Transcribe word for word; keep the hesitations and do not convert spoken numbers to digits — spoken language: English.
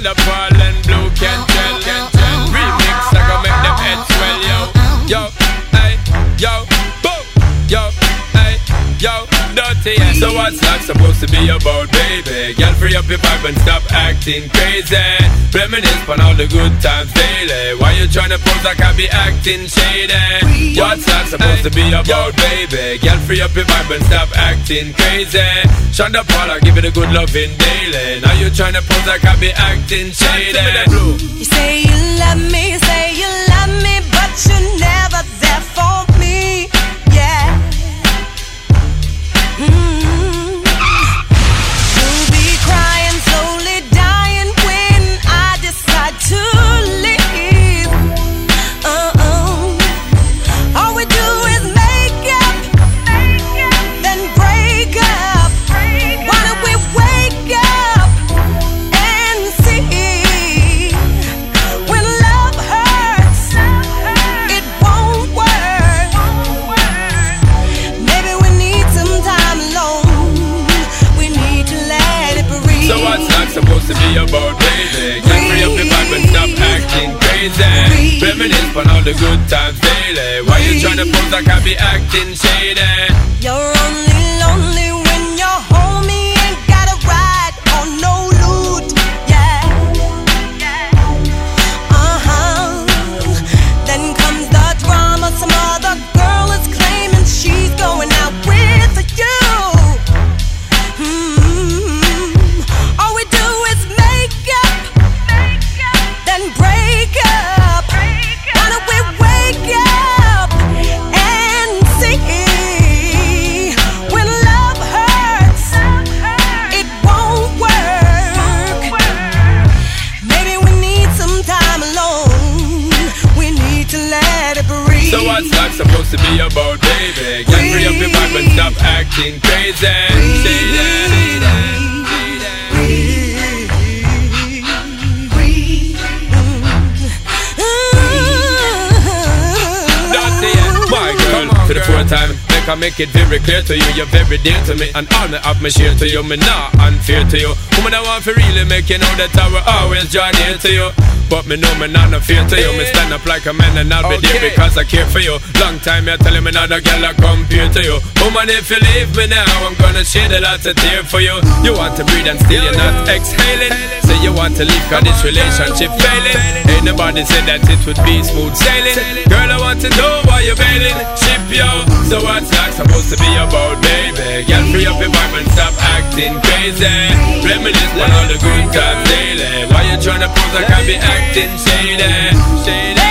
Shonda Paul and Blue Cantrell. Remix, I gon' make them heads swell, yo. Yo, hey, yo, boom, yo, hey, yo, dirty. Yeah. So what's life supposed to be about, baby? Girl, free up your vibe and stop acting crazy. Reminisce on all the good times daily. Why you tryna pose like I be acting shady? What's life supposed to be about, baby? Girl, free up your vibe and stop acting crazy. Shonda Paul, I give it a good loving daily. Now you tryna pose like I be acting shady. You say you love me, say you love me, but you're never there for me. Yeah. Mm-hmm. You'll be crying, slowly dying when I decide to leave. Uh-uh. All we do is make up, then break up. Why don't we wake up and see? When love hurts, it won't work. Maybe we need some time alone. We need to let it breathe. So what's life supposed to be about, baby? Get free up your vibe and stop acting crazy. Reminisce on all the good times daily. Why you tryna pose like I be acting shady? You're only lonely when you're home. You ain't got a ride or no loot. Yeah. Uh-huh. Then comes the drama. Some other girl is claiming she's going out with you. Hmm. All we do is make up, then break up. Why don't we wake up and see? When love hurts, it won't work. Maybe we need some time alone. We need to let it breathe. So what's life supposed to be about, baby? Get free up your vibe and stop acting crazy. Shady. My girl, for the fourth time, make I make it very clear to you, you're very dear to me, and all me have me share to you, me not unfair to you. Woman, I want to really make you know that I will always draw near to you. But me know me not no fear to you. Me stand up like a man and I'll be there because I care for you. Long time you tell me not a girl I compare to you. Woman, if you leave me now, I'm gonna shed a lot of tears for you. You want to breathe and still you're not exhaling. Say you want to leave cause this relationship failing. Ain't nobody said that it would be smooth sailing. Girl, I want to know why you're bailing. Ship yo. So what's life supposed to be about, baby? Girl, free up your vibe and stop acting crazy. Reminisce on all the good times daily. Why you tryna pose like I be acting shady? Shady.